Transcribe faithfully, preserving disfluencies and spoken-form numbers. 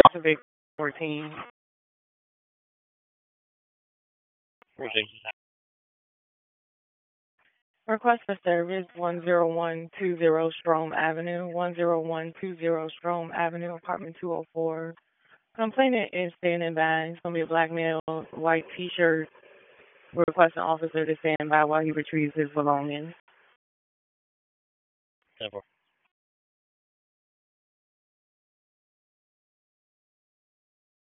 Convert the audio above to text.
Civic fourteen. fourteen. Request for service one zero one two zero Strom Avenue, one zero one two zero Strom Avenue, apartment two oh four. Complainant is staying in bags. It's going to be a black male, white t-shirt. We're requesting officer to stand by while he retrieves his belongings. ten four.